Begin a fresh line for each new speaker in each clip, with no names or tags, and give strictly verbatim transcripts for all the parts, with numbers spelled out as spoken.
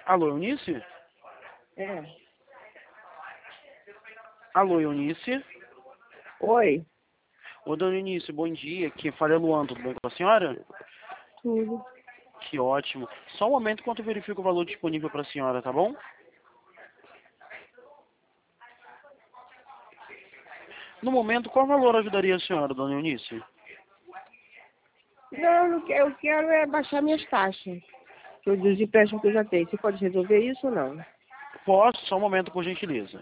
Alô, Eunice?
É.
Alô, Eunice?
Oi.
Ô, dona Eunice, bom dia. Aqui fala é Luan, tudo bem com a senhora?
Tudo.
Que ótimo. Só um momento enquanto eu verifico o valor disponível para a senhora, tá bom? No momento, qual valor ajudaria a senhora, dona Eunice?
Não, não quero- eu quero é baixar minhas taxas. Que eu dos empréstimos que eu já tenho. Você pode resolver isso ou não?
Posso, só um momento, por gentileza.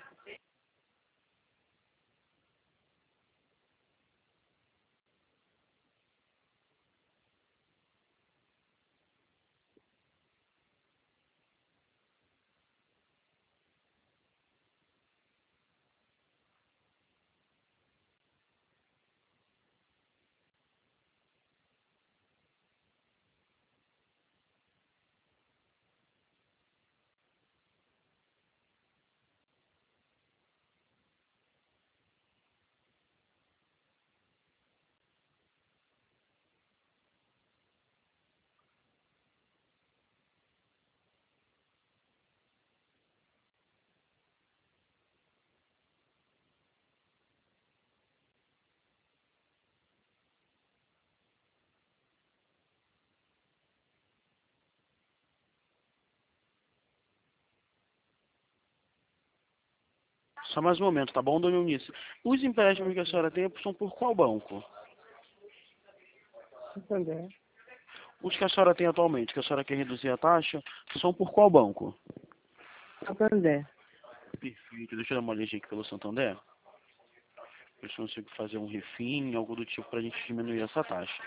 Só mais um momento, tá bom, dona Eunice? Os empréstimos que a senhora tem são por qual banco?
Santander.
Os que a senhora tem atualmente, que a senhora quer reduzir a taxa, são por qual banco?
Santander.
Perfeito. Deixa eu dar uma olhadinha aqui pelo Santander. Ver se eu consigo fazer um refim, algo do tipo, para a gente diminuir essa taxa.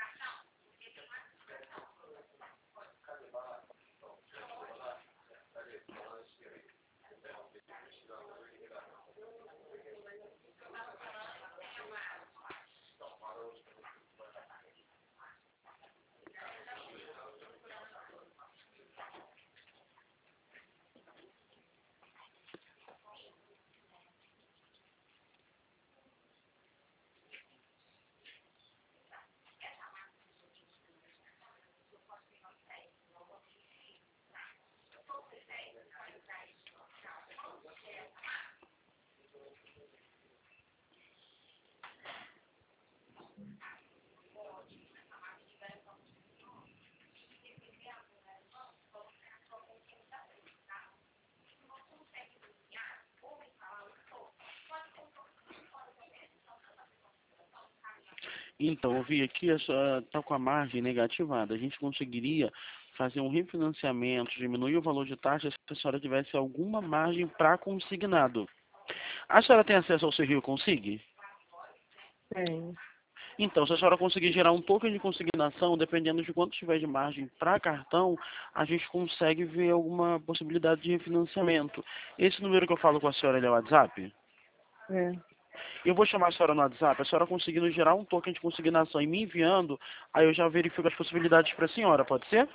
Então, eu vi aqui, está com a margem negativada. A gente conseguiria fazer um refinanciamento, diminuir o valor de taxa se a senhora tivesse alguma margem para consignado. A senhora tem acesso ao Serrio Consig?
Tem.
Então, se a senhora conseguir gerar um token de consignação, dependendo de quanto tiver de margem para cartão, a gente consegue ver alguma possibilidade de refinanciamento. Esse número que eu falo com a senhora, ele é o WhatsApp?
É.
Eu vou chamar a senhora no WhatsApp, a senhora conseguindo gerar um token de consignação e me enviando, aí eu já verifico as possibilidades para a senhora, pode ser?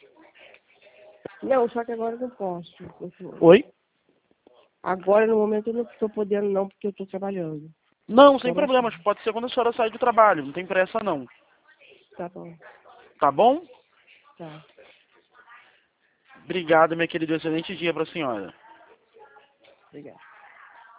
Não, só que agora eu não posso. Eu tô-
Oi?
Agora, no momento, eu não estou podendo não, porque eu estou trabalhando.
Não, sem
Só mais
problemas,
tarde.
pode ser quando a senhora sair do trabalho, não tem pressa não.
Tá bom.
Tá bom?
Tá.
Obrigado, minha querida, excelente dia para a senhora.
Obrigada.